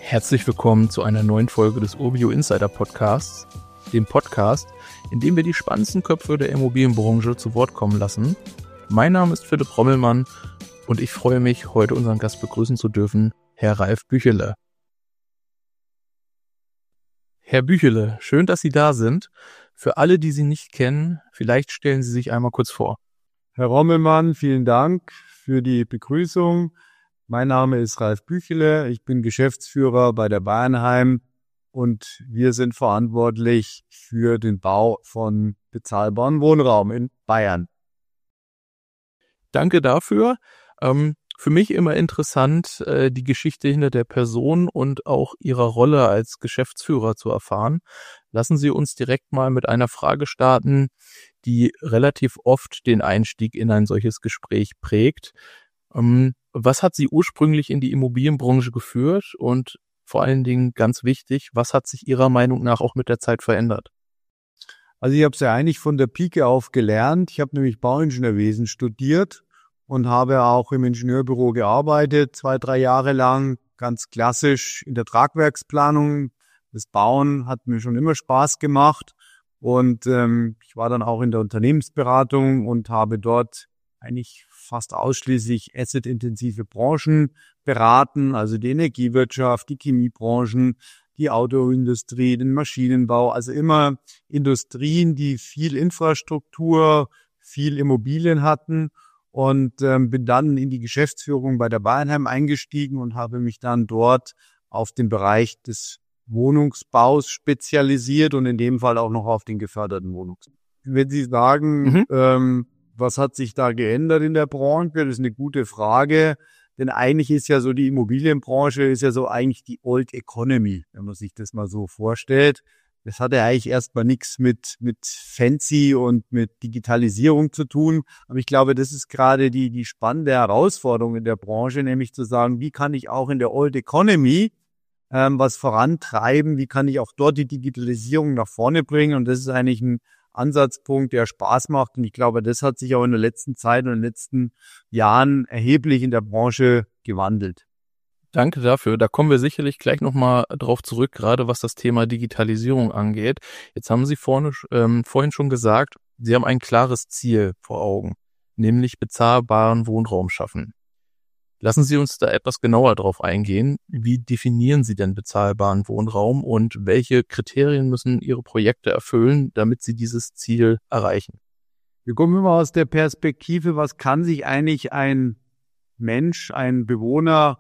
Herzlich willkommen zu einer neuen Folge des Urbio Insider Podcasts, dem Podcast, in dem wir die spannendsten Köpfe der Immobilienbranche zu Wort kommen lassen. Mein Name ist Philipp Rommelmann und ich freue mich, heute unseren Gast begrüßen zu dürfen, Herr Ralf Büchele. Herr Büchele, schön, dass Sie da sind. Für alle, die Sie nicht kennen, vielleicht stellen Sie sich einmal kurz vor. Herr Rommelmann, vielen Dank für die Begrüßung. Mein Name ist Ralf Büchele, ich bin Geschäftsführer bei der Bayernheim und wir sind verantwortlich für den Bau von bezahlbarem Wohnraum in Bayern. Danke dafür. Für mich immer interessant, die Geschichte hinter der Person und auch ihrer Rolle als Geschäftsführer zu erfahren. Lassen Sie uns direkt mal mit einer Frage starten, die relativ oft den Einstieg in ein solches Gespräch prägt. Was hat Sie ursprünglich in die Immobilienbranche geführt und vor allen Dingen ganz wichtig, was hat sich Ihrer Meinung nach auch mit der Zeit verändert? Also ich habe es ja eigentlich von der Pike auf gelernt. Ich habe nämlich Bauingenieurwesen studiert und habe auch im Ingenieurbüro gearbeitet, 2-3 Jahre lang, ganz klassisch in der Tragwerksplanung. Das Bauen hat mir schon immer Spaß gemacht und ich war dann auch in der Unternehmensberatung und habe dort eigentlich fast ausschließlich assetintensive Branchen beraten, also die Energiewirtschaft, die Chemiebranchen, die Autoindustrie, den Maschinenbau, also immer Industrien, die viel Infrastruktur, viel Immobilien hatten und bin dann in die Geschäftsführung bei der Bayernheim eingestiegen und habe mich dann dort auf den Bereich des Wohnungsbaus spezialisiert und in dem Fall auch noch auf den geförderten Wohnungsbau. Wenn Sie sagen, was hat sich da geändert in der Branche? Das ist eine gute Frage, denn eigentlich ist ja so die Immobilienbranche ist ja so eigentlich die Old Economy, wenn man sich das mal so vorstellt. Das hat ja eigentlich erstmal nichts mit Fancy und mit Digitalisierung zu tun. Aber ich glaube, das ist gerade die spannende Herausforderung in der Branche, nämlich zu sagen, wie kann ich auch in der Old Economy was vorantreiben? Wie kann ich auch dort die Digitalisierung nach vorne bringen? Und das ist eigentlich ein Ansatzpunkt, der Spaß macht. Und ich glaube, das hat sich auch in der letzten Zeit und in den letzten Jahren erheblich in der Branche gewandelt. Danke dafür. Da kommen wir sicherlich gleich nochmal drauf zurück, gerade was das Thema Digitalisierung angeht. Jetzt haben Sie vorhin schon gesagt, Sie haben ein klares Ziel vor Augen, nämlich bezahlbaren Wohnraum schaffen. Lassen Sie uns da etwas genauer drauf eingehen. Wie definieren Sie denn bezahlbaren Wohnraum und welche Kriterien müssen Ihre Projekte erfüllen, damit Sie dieses Ziel erreichen? Wir kommen immer aus der Perspektive, was kann sich eigentlich ein Mensch, ein Bewohner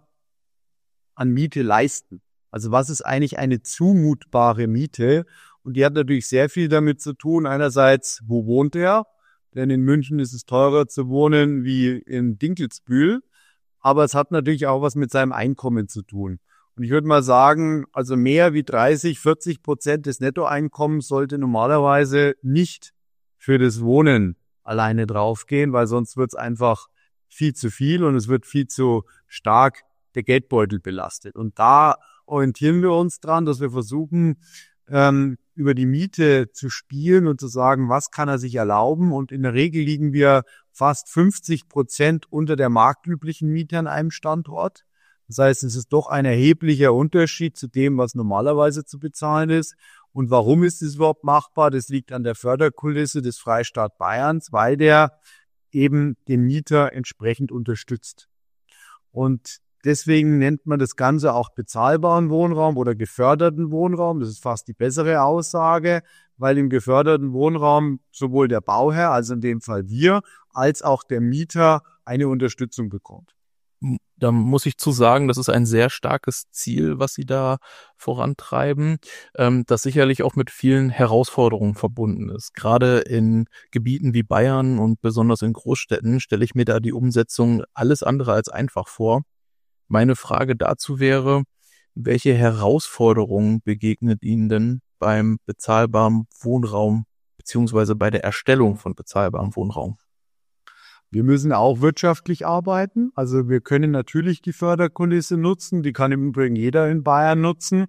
an Miete leisten? Also was ist eigentlich eine zumutbare Miete? Und die hat natürlich sehr viel damit zu tun. Einerseits, wo wohnt er? Denn in München ist es teurer zu wohnen wie in Dinkelsbühl. Aber es hat natürlich auch was mit seinem Einkommen zu tun. Und ich würde mal sagen, also mehr wie 30-40% des Nettoeinkommens sollte normalerweise nicht für das Wohnen alleine draufgehen, weil sonst wird es einfach viel zu viel und es wird viel zu stark der Geldbeutel belastet. Und da orientieren wir uns dran, dass wir versuchen, über die Miete zu spielen und zu sagen, was kann er sich erlauben? Und in der Regel liegen wir fast 50% unter der marktüblichen Miete an einem Standort. Das heißt, es ist doch ein erheblicher Unterschied zu dem, was normalerweise zu bezahlen ist. Und warum ist es überhaupt machbar? Das liegt an der Förderkulisse des Freistaat Bayerns, weil der eben den Mieter entsprechend unterstützt. Und deswegen nennt man das Ganze auch bezahlbaren Wohnraum oder geförderten Wohnraum. Das ist fast die bessere Aussage, weil im geförderten Wohnraum sowohl der Bauherr, also in dem Fall wir, als auch der Mieter eine Unterstützung bekommt. Da muss ich zu sagen, das ist ein sehr starkes Ziel, was Sie da vorantreiben, das sicherlich auch mit vielen Herausforderungen verbunden ist. Gerade in Gebieten wie Bayern und besonders in Großstädten stelle ich mir da die Umsetzung alles andere als einfach vor. Meine Frage dazu wäre, welche Herausforderungen begegnet Ihnen denn beim bezahlbaren Wohnraum beziehungsweise bei der Erstellung von bezahlbarem Wohnraum? Wir müssen auch wirtschaftlich arbeiten. Also wir können natürlich die Förderkulisse nutzen. Die kann im Übrigen jeder in Bayern nutzen.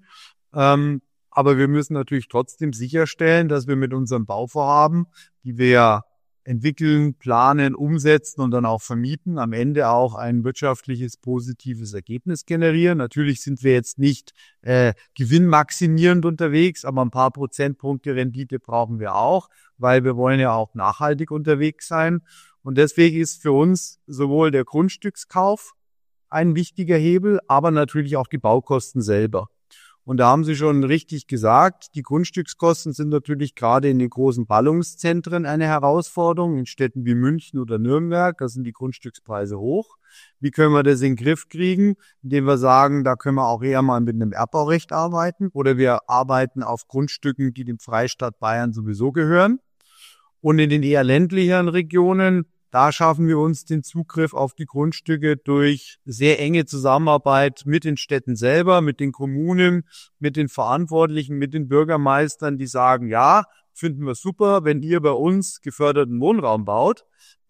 Aber wir müssen natürlich trotzdem sicherstellen, dass wir mit unserem Bauvorhaben, die wir ja entwickeln, planen, umsetzen und dann auch vermieten, am Ende auch ein wirtschaftliches, positives Ergebnis generieren. Natürlich sind wir jetzt nicht gewinnmaximierend unterwegs, aber ein paar Prozentpunkte Rendite brauchen wir auch, weil wir wollen ja auch nachhaltig unterwegs sein. Und deswegen ist für uns sowohl der Grundstückskauf ein wichtiger Hebel, aber natürlich auch die Baukosten selber. Und da haben Sie schon richtig gesagt, die Grundstückskosten sind natürlich gerade in den großen Ballungszentren eine Herausforderung. In Städten wie München oder Nürnberg, da sind die Grundstückspreise hoch. Wie können wir das in den Griff kriegen? Indem wir sagen, da können wir auch eher mal mit einem Erbbaurecht arbeiten oder wir arbeiten auf Grundstücken, die dem Freistaat Bayern sowieso gehören. Und in den eher ländlicheren Regionen, da schaffen wir uns den Zugriff auf die Grundstücke durch sehr enge Zusammenarbeit mit den Städten selber, mit den Kommunen, mit den Verantwortlichen, mit den Bürgermeistern, die sagen, ja, finden wir super, wenn ihr bei uns geförderten Wohnraum baut,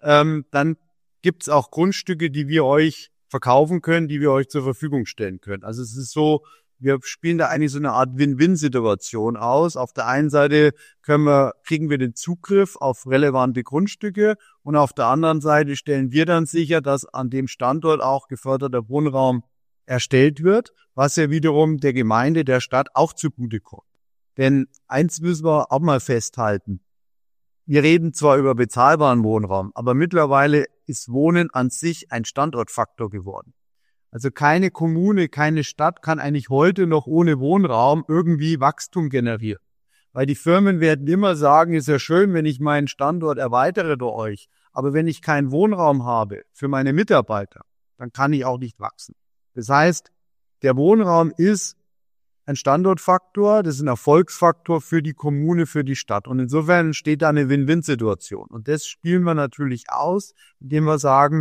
dann gibt's auch Grundstücke, die wir euch verkaufen können, die wir euch zur Verfügung stellen können. Also es ist so, wir spielen da eigentlich so eine Art Win-Win-Situation aus. Auf der einen Seite kriegen wir den Zugriff auf relevante Grundstücke und auf der anderen Seite stellen wir dann sicher, dass an dem Standort auch geförderter Wohnraum erstellt wird, was ja wiederum der Gemeinde, der Stadt auch zugutekommt. Denn eins müssen wir auch mal festhalten. Wir reden zwar über bezahlbaren Wohnraum, aber mittlerweile ist Wohnen an sich ein Standortfaktor geworden. Also keine Kommune, keine Stadt kann eigentlich heute noch ohne Wohnraum irgendwie Wachstum generieren. Weil die Firmen werden immer sagen, ist ja schön, wenn ich meinen Standort erweitere durch euch. Aber wenn ich keinen Wohnraum habe für meine Mitarbeiter, dann kann ich auch nicht wachsen. Das heißt, der Wohnraum ist ein Standortfaktor, das ist ein Erfolgsfaktor für die Kommune, für die Stadt. Und insofern entsteht da eine Win-Win-Situation. Und das spielen wir natürlich aus, indem wir sagen,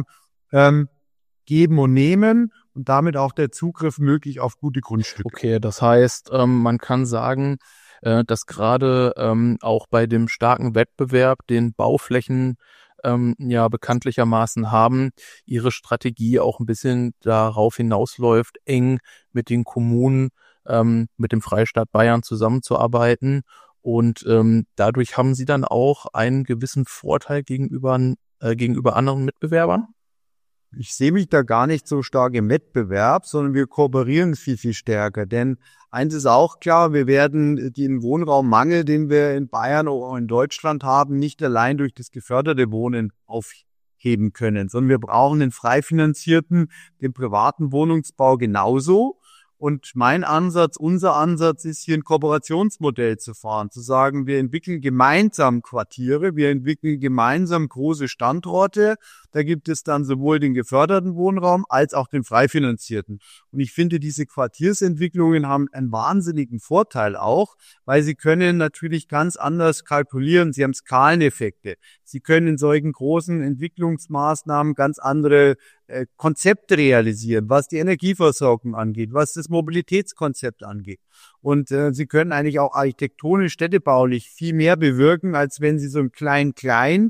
geben und nehmen und damit auch der Zugriff möglich auf gute Grundstücke. Okay, das heißt, man kann sagen, dass gerade auch bei dem starken Wettbewerb, den Bauflächen ja bekanntlichermaßen haben, ihre Strategie auch ein bisschen darauf hinausläuft, eng mit den Kommunen, mit dem Freistaat Bayern zusammenzuarbeiten. Und dadurch haben sie dann auch einen gewissen Vorteil gegenüber anderen Mitbewerbern? Ich sehe mich da gar nicht so stark im Wettbewerb, sondern wir kooperieren viel, viel stärker. Denn eins ist auch klar, wir werden den Wohnraummangel, den wir in Bayern oder in Deutschland haben, nicht allein durch das geförderte Wohnen aufheben können, sondern wir brauchen den frei finanzierten, den privaten Wohnungsbau genauso. Und mein Ansatz, unser Ansatz ist hier ein Kooperationsmodell zu fahren, zu sagen, wir entwickeln gemeinsam Quartiere, wir entwickeln gemeinsam große Standorte. Da gibt es dann sowohl den geförderten Wohnraum als auch den frei finanzierten. Und ich finde, diese Quartiersentwicklungen haben einen wahnsinnigen Vorteil auch, weil sie können natürlich ganz anders kalkulieren. Sie haben Skaleneffekte. Sie können in solchen großen Entwicklungsmaßnahmen ganz andere Konzepte realisieren, was die Energieversorgung angeht, was das Mobilitätskonzept angeht. Und sie können eigentlich auch architektonisch, städtebaulich viel mehr bewirken, als wenn sie so ein klein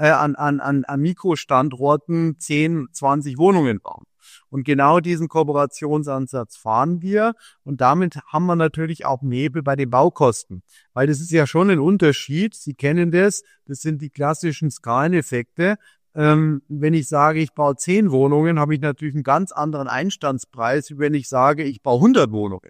an Mikrostandorten 10, 20 Wohnungen bauen. Und genau diesen Kooperationsansatz fahren wir. Und damit haben wir natürlich auch einen Hebel bei den Baukosten. Weil das ist ja schon ein Unterschied. Sie kennen das. Das sind die klassischen Skaleneffekte. Wenn ich sage, ich baue 10 Wohnungen, habe ich natürlich einen ganz anderen Einstandspreis, wie wenn ich sage, ich baue 100 Wohnungen.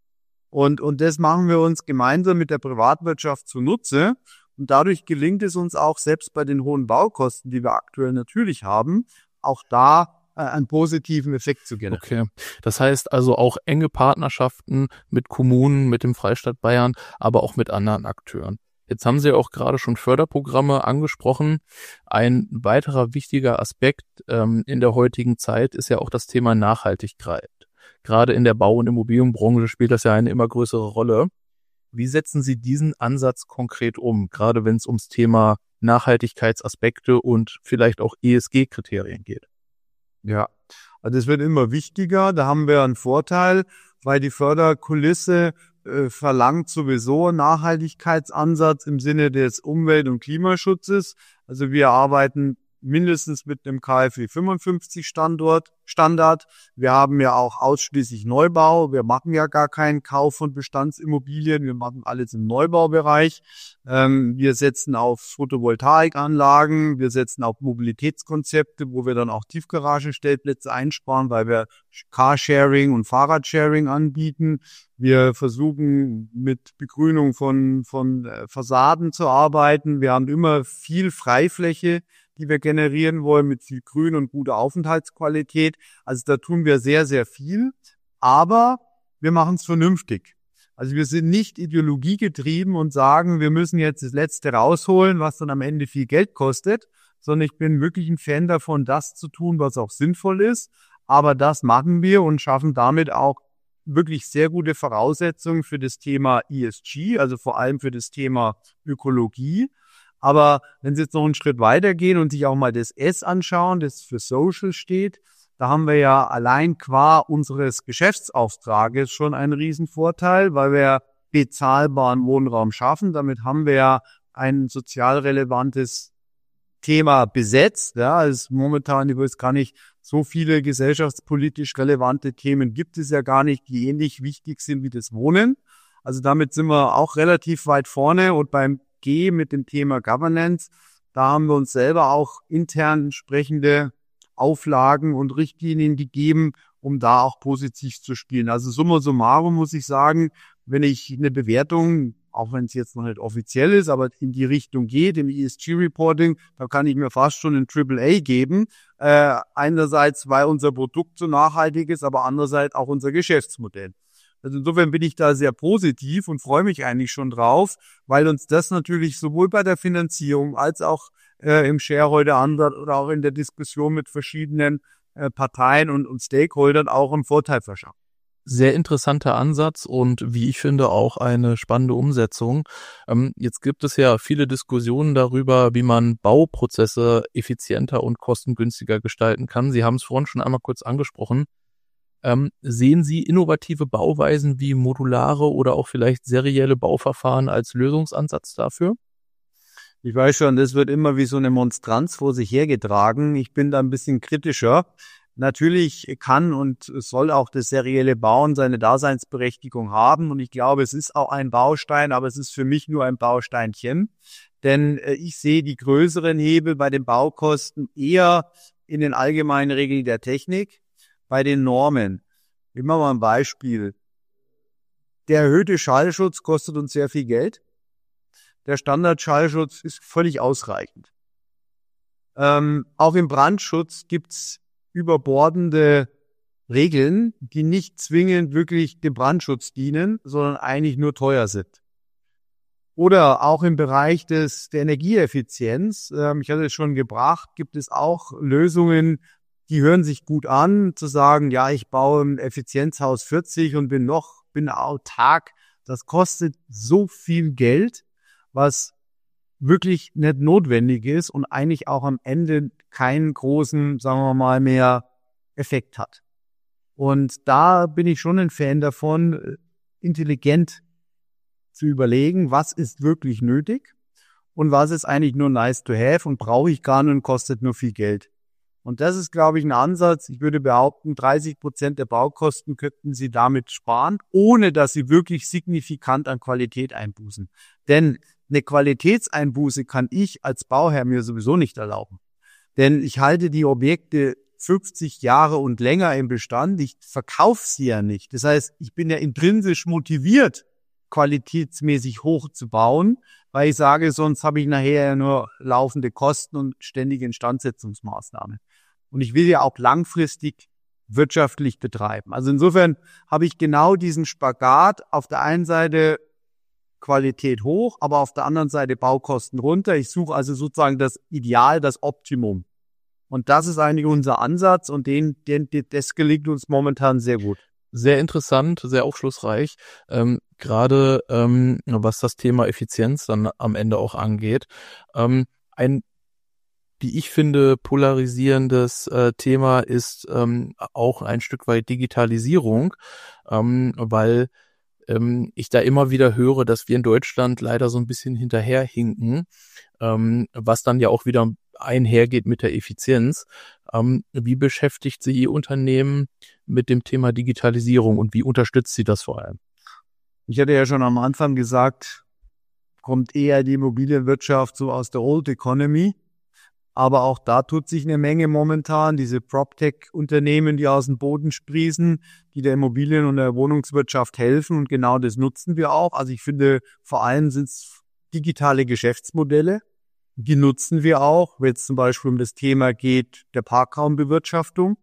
Und das machen wir uns gemeinsam mit der Privatwirtschaft zunutze. Und dadurch gelingt es uns auch, selbst bei den hohen Baukosten, die wir aktuell natürlich haben, auch da einen positiven Effekt zu generieren. Okay, das heißt also auch enge Partnerschaften mit Kommunen, mit dem Freistaat Bayern, aber auch mit anderen Akteuren. Jetzt haben Sie ja auch gerade schon Förderprogramme angesprochen. Ein weiterer wichtiger Aspekt in der heutigen Zeit ist ja auch das Thema Nachhaltigkeit. Gerade in der Bau- und Immobilienbranche spielt das ja eine immer größere Rolle. Wie setzen Sie diesen Ansatz konkret um, gerade wenn es ums Thema Nachhaltigkeitsaspekte und vielleicht auch ESG-Kriterien geht? Ja, also es wird immer wichtiger. Da haben wir einen Vorteil, weil die Förderkulisse verlangt sowieso einen Nachhaltigkeitsansatz im Sinne des Umwelt- und Klimaschutzes. Also wir arbeiten mindestens mit einem KfW 55 Standard. Wir haben ja auch ausschließlich Neubau. Wir machen ja gar keinen Kauf von Bestandsimmobilien. Wir machen alles im Neubaubereich. Wir setzen auf Photovoltaikanlagen. Wir setzen auf Mobilitätskonzepte, wo wir dann auch Tiefgaragenstellplätze einsparen, weil wir Carsharing und Fahrradsharing anbieten. Wir versuchen mit Begrünung von Fassaden zu arbeiten. Wir haben immer viel Freifläche, die wir generieren wollen, mit viel Grün und guter Aufenthaltsqualität. Also da tun wir sehr, sehr viel, aber wir machen es vernünftig. Also wir sind nicht ideologiegetrieben und sagen, wir müssen jetzt das Letzte rausholen, was dann am Ende viel Geld kostet, sondern ich bin wirklich ein Fan davon, das zu tun, was auch sinnvoll ist. Aber das machen wir und schaffen damit auch wirklich sehr gute Voraussetzungen für das Thema ESG, also vor allem für das Thema Ökologie. Aber wenn Sie jetzt noch einen Schritt weitergehen und sich auch mal das S anschauen, das für Social steht, da haben wir ja allein qua unseres Geschäftsauftrages schon einen riesen Vorteil, weil wir bezahlbaren Wohnraum schaffen. Damit haben wir ja ein sozial relevantes Thema besetzt. Ja, es ist momentan, ich weiß gar nicht, so viele gesellschaftspolitisch relevante Themen gibt es ja gar nicht, die ähnlich wichtig sind wie das Wohnen. Also damit sind wir auch relativ weit vorne. Und beim G mit dem Thema Governance, da haben wir uns selber auch intern entsprechende Auflagen und Richtlinien gegeben, um da auch positiv zu spielen. Also summa summarum muss ich sagen, wenn ich eine Bewertung, auch wenn es jetzt noch nicht offiziell ist, aber in die Richtung geht, im ESG-Reporting, da kann ich mir fast schon ein AAA geben. Einerseits, weil unser Produkt so nachhaltig ist, aber andererseits auch unser Geschäftsmodell. Also insofern bin ich da sehr positiv und freue mich eigentlich schon drauf, weil uns das natürlich sowohl bei der Finanzierung als auch im Shareholder-Ansatz oder auch in der Diskussion mit verschiedenen Parteien und Stakeholdern auch einen Vorteil verschafft. Sehr interessanter Ansatz und wie ich finde auch eine spannende Umsetzung. Jetzt gibt es ja viele Diskussionen darüber, wie man Bauprozesse effizienter und kostengünstiger gestalten kann. Sie haben es vorhin schon einmal kurz angesprochen. Sehen Sie innovative Bauweisen wie modulare oder auch vielleicht serielle Bauverfahren als Lösungsansatz dafür? Ich weiß schon, das wird immer wie so eine Monstranz vor sich hergetragen. Ich bin da ein bisschen kritischer. Natürlich kann und soll auch das serielle Bauen seine Daseinsberechtigung haben. Und ich glaube, es ist auch ein Baustein, aber es ist für mich nur ein Bausteinchen. Denn ich sehe die größeren Hebel bei den Baukosten eher in den allgemeinen Regeln der Technik, bei den Normen. Ich mache mal ein Beispiel. Der erhöhte Schallschutz kostet uns sehr viel Geld. Der Standardschallschutz ist völlig ausreichend. Auch im Brandschutz gibt's überbordende Regeln, die nicht zwingend wirklich dem Brandschutz dienen, sondern eigentlich nur teuer sind. Oder auch im Bereich der Energieeffizienz, ich hatte es schon gebracht, gibt es auch Lösungen, die hören sich gut an, zu sagen, ja, ich baue ein Effizienzhaus 40 und bin autark. Das kostet so viel Geld, was wirklich nicht notwendig ist und eigentlich auch am Ende keinen großen, sagen wir mal, mehr Effekt hat. Und da bin ich schon ein Fan davon, intelligent zu überlegen, was ist wirklich nötig und was ist eigentlich nur nice to have und brauche ich gar nicht und kostet nur viel Geld. Und das ist, glaube ich, ein Ansatz. Ich würde behaupten, 30% der Baukosten könnten Sie damit sparen, ohne dass Sie wirklich signifikant an Qualität einbußen. Denn eine Qualitätseinbuße kann ich als Bauherr mir sowieso nicht erlauben. Denn ich halte die Objekte 50 Jahre und länger im Bestand. Ich verkaufe sie ja nicht. Das heißt, ich bin ja intrinsisch motiviert, qualitätsmäßig hoch zu bauen, weil ich sage, sonst habe ich nachher ja nur laufende Kosten und ständige Instandsetzungsmaßnahmen. Und ich will ja auch langfristig wirtschaftlich betreiben. Also insofern habe ich genau diesen Spagat. Auf der einen Seite Qualität hoch, aber auf der anderen Seite Baukosten runter. Ich suche also sozusagen das Ideal, das Optimum. Und das ist eigentlich unser Ansatz und das gelingt uns momentan sehr gut. Sehr interessant, sehr aufschlussreich, gerade was das Thema Effizienz dann am Ende auch angeht. Ein, wie ich finde, polarisierendes Thema ist auch ein Stück weit Digitalisierung, weil ich da immer wieder höre, dass wir in Deutschland leider so ein bisschen hinterherhinken. was dann ja auch wieder einhergeht mit der Effizienz. Wie beschäftigt sich Ihr Unternehmen mit dem Thema Digitalisierung und wie unterstützt Sie das vor allem? Ich hatte ja schon am Anfang gesagt, kommt eher die Immobilienwirtschaft so aus der Old Economy. Aber auch da tut sich eine Menge momentan. Diese PropTech-Unternehmen, die aus dem Boden sprießen, die der Immobilien- und der Wohnungswirtschaft helfen. Und genau das nutzen wir auch. Also ich finde, vor allem sind es digitale Geschäftsmodelle. Die nutzen wir auch, wenn es zum Beispiel um das Thema geht, der Parkraumbewirtschaftung.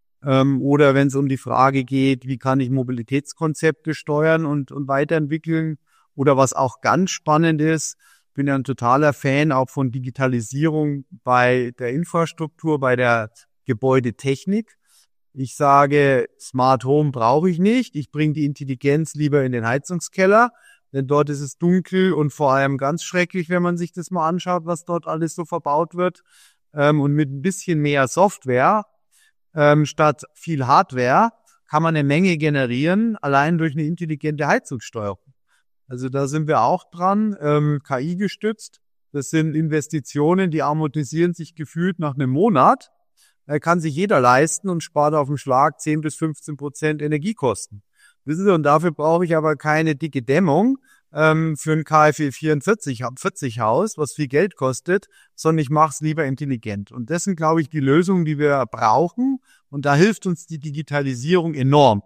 Oder wenn es um die Frage geht, wie kann ich Mobilitätskonzepte steuern und weiterentwickeln. Oder was auch ganz spannend ist, bin ja ein totaler Fan auch von Digitalisierung bei der Infrastruktur, bei der Gebäudetechnik. Ich sage, Smart Home brauche ich nicht. Ich bringe die Intelligenz lieber in den Heizungskeller, denn dort ist es dunkel und vor allem ganz schrecklich, wenn man sich das mal anschaut, was dort alles so verbaut wird. Und mit ein bisschen mehr Software statt viel Hardware kann man eine Menge generieren, allein durch eine intelligente Heizungssteuerung. Also da sind wir auch dran, KI gestützt. Das sind Investitionen, die amortisieren sich gefühlt nach einem Monat. Kann sich jeder leisten und spart auf dem Schlag 10-15% Energiekosten. Wissen Sie, und dafür brauche ich aber keine dicke Dämmung für ein KfW 40 Haus, was viel Geld kostet, sondern ich mache es lieber intelligent. Und das sind, glaube ich, die Lösungen, die wir brauchen. Und da hilft uns die Digitalisierung enorm.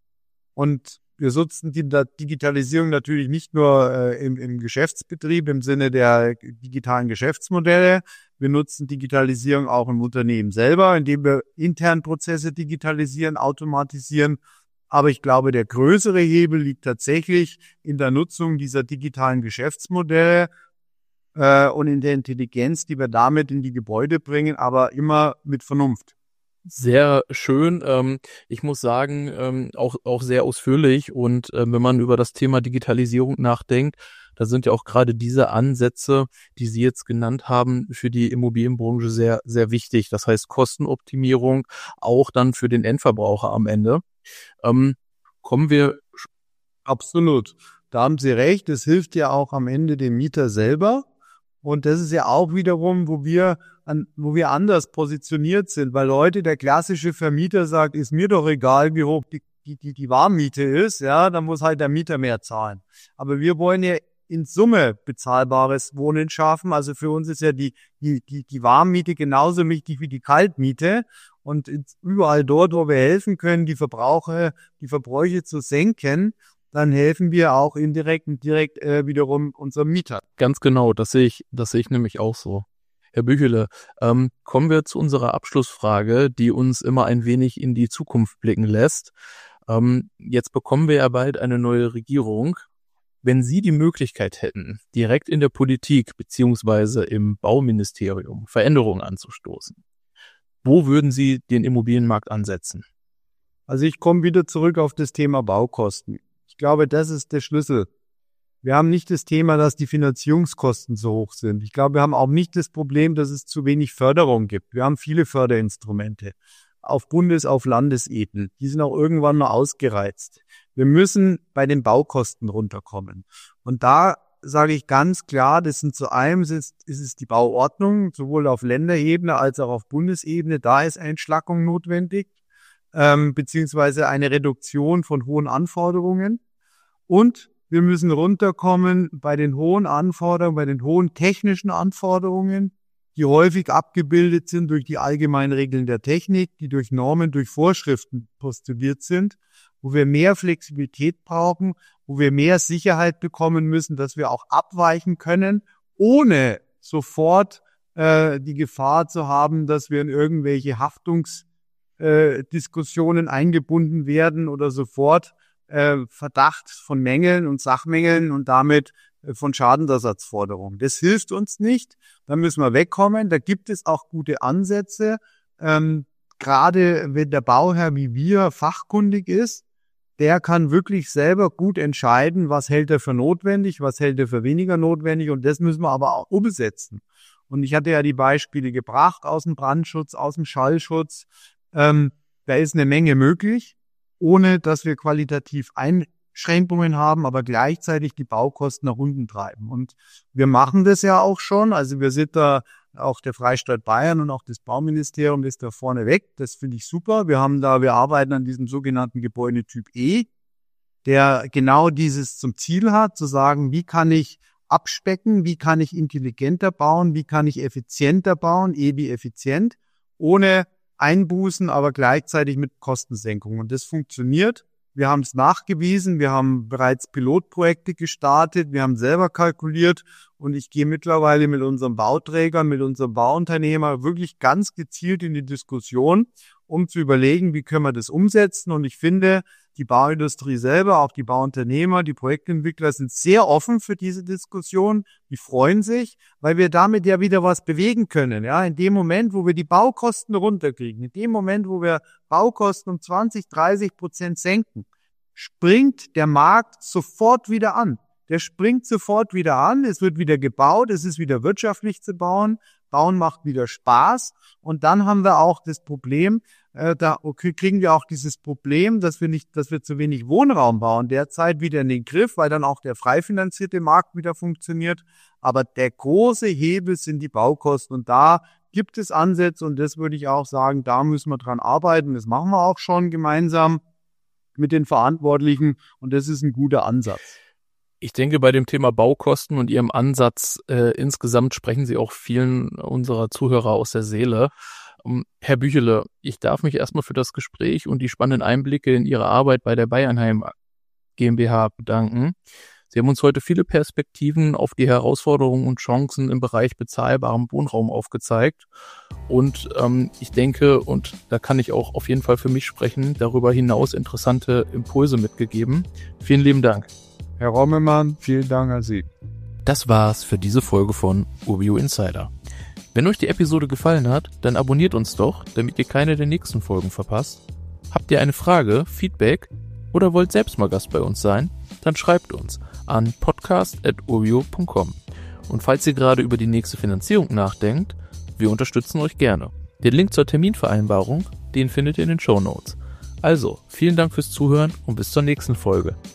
Und wir nutzen die Digitalisierung natürlich nicht nur im Geschäftsbetrieb im Sinne der digitalen Geschäftsmodelle. Wir nutzen Digitalisierung auch im Unternehmen selber, indem wir intern Prozesse digitalisieren, automatisieren. Aber ich glaube, der größere Hebel liegt tatsächlich in der Nutzung dieser digitalen Geschäftsmodelle und in der Intelligenz, die wir damit in die Gebäude bringen, aber immer mit Vernunft. Sehr schön. Ich muss sagen, auch sehr ausführlich. Und wenn man über das Thema Digitalisierung nachdenkt, da sind ja auch gerade diese Ansätze, die Sie jetzt genannt haben, für die Immobilienbranche sehr, sehr wichtig. Das heißt Kostenoptimierung auch dann für den Endverbraucher am Ende. Kommen wir. Absolut. Da haben Sie recht. Es hilft ja auch am Ende dem Mieter selber. Und das ist ja auch wiederum, wo wir anders positioniert sind, weil heute der klassische Vermieter sagt, ist mir doch egal, wie hoch die Warmmiete ist, ja, dann muss halt der Mieter mehr zahlen. Aber wir wollen ja in Summe bezahlbares Wohnen schaffen. Also für uns ist ja die Warmmiete genauso wichtig wie die Kaltmiete. Und überall dort, wo wir helfen können, die Verbräuche zu senken, dann helfen wir auch indirekt und direkt wiederum unserem Mieter. Ganz genau, das sehe ich nämlich auch so. Herr Büchele, kommen wir zu unserer Abschlussfrage, die uns immer ein wenig in die Zukunft blicken lässt. Jetzt bekommen wir ja bald eine neue Regierung. Wenn Sie die Möglichkeit hätten, direkt in der Politik beziehungsweise im Bauministerium Veränderungen anzustoßen, wo würden Sie den Immobilienmarkt ansetzen? Also ich komme wieder zurück auf das Thema Baukosten. Ich glaube, das ist der Schlüssel. Wir haben nicht das Thema, dass die Finanzierungskosten so hoch sind. Ich glaube, wir haben auch nicht das Problem, dass es zu wenig Förderung gibt. Wir haben viele Förderinstrumente auf auf Landesebene. Die sind auch irgendwann mal ausgereizt. Wir müssen bei den Baukosten runterkommen. Und da sage ich ganz klar, das sind zu einem ist es die Bauordnung, sowohl auf Länderebene als auch auf Bundesebene. Da ist eine Entschlackung notwendig, beziehungsweise eine Reduktion von hohen Anforderungen. Und wir müssen runterkommen bei den hohen Anforderungen, bei den hohen technischen Anforderungen, die häufig abgebildet sind durch die allgemeinen Regeln der Technik, die durch Normen, durch Vorschriften postuliert sind, wo wir mehr Flexibilität brauchen, wo wir mehr Sicherheit bekommen müssen, dass wir auch abweichen können, ohne sofort die Gefahr zu haben, dass wir in irgendwelche Haftungsdiskussionen eingebunden werden oder sofort Verdacht von Mängeln und Sachmängeln und damit von Schadensersatzforderungen. Das hilft uns nicht. Da müssen wir wegkommen. Da gibt es auch gute Ansätze. Gerade wenn der Bauherr wie wir fachkundig ist, der kann wirklich selber gut entscheiden, was hält er für notwendig, was hält er für weniger notwendig. Und das müssen wir aber auch umsetzen. Und ich hatte ja die Beispiele gebracht aus dem Brandschutz, aus dem Schallschutz. Da ist eine Menge möglich, ohne dass wir qualitativ Einschränkungen haben, aber gleichzeitig die Baukosten nach unten treiben. Und wir machen das ja auch schon. Also wir sind da, auch der Freistaat Bayern und auch das Bauministerium ist da vorne weg. Das finde ich super. Wir arbeiten an diesem sogenannten Gebäudetyp E, der genau dieses zum Ziel hat, zu sagen, wie kann ich abspecken, wie kann ich intelligenter bauen, wie kann ich effizienter bauen, wie effizient, ohne Einbußen, aber gleichzeitig mit Kostensenkung. Und das funktioniert. Wir haben es nachgewiesen, wir haben bereits Pilotprojekte gestartet, wir haben selber kalkuliert und ich gehe mittlerweile mit unserem Bauträger, mit unserem Bauunternehmer wirklich ganz gezielt in die Diskussion, um zu überlegen, wie können wir das umsetzen. Und ich finde, die Bauindustrie selber, auch die Bauunternehmer, die Projektentwickler sind sehr offen für diese Diskussion. Die freuen sich, weil wir damit ja wieder was bewegen können. Ja, in dem Moment, wo wir die Baukosten runterkriegen, in dem Moment, wo wir Baukosten um 20-30% senken, springt der Markt sofort wieder an. Der springt sofort wieder an. Es wird wieder gebaut. Es ist wieder wirtschaftlich zu bauen. Bauen macht wieder Spaß. Und dann haben wir auch das Problem, kriegen wir auch dieses Problem, dass wir zu wenig Wohnraum bauen, derzeit wieder in den Griff, weil dann auch der frei finanzierte Markt wieder funktioniert. Aber der große Hebel sind die Baukosten und da gibt es Ansätze und das würde ich auch sagen, da müssen wir dran arbeiten. Das machen wir auch schon gemeinsam mit den Verantwortlichen und das ist ein guter Ansatz. Ich denke, bei dem Thema Baukosten und Ihrem Ansatz insgesamt sprechen Sie auch vielen unserer Zuhörer aus der Seele. Herr Büchele, ich darf mich erstmal für das Gespräch und die spannenden Einblicke in Ihre Arbeit bei der Bayernheim GmbH bedanken. Sie haben uns heute viele Perspektiven auf die Herausforderungen und Chancen im Bereich bezahlbarem Wohnraum aufgezeigt. Und ich denke, und da kann ich auch auf jeden Fall für mich sprechen, darüber hinaus interessante Impulse mitgegeben. Vielen lieben Dank. Herr Rommelmann, vielen Dank an Sie. Das war's für diese Folge von Urbio Insider. Wenn euch die Episode gefallen hat, dann abonniert uns doch, damit ihr keine der nächsten Folgen verpasst. Habt ihr eine Frage, Feedback oder wollt selbst mal Gast bei uns sein? Dann schreibt uns an podcast@urbio.com. Und falls ihr gerade über die nächste Finanzierung nachdenkt, wir unterstützen euch gerne. Den Link zur Terminvereinbarung, den findet ihr in den Shownotes. Also, vielen Dank fürs Zuhören und bis zur nächsten Folge.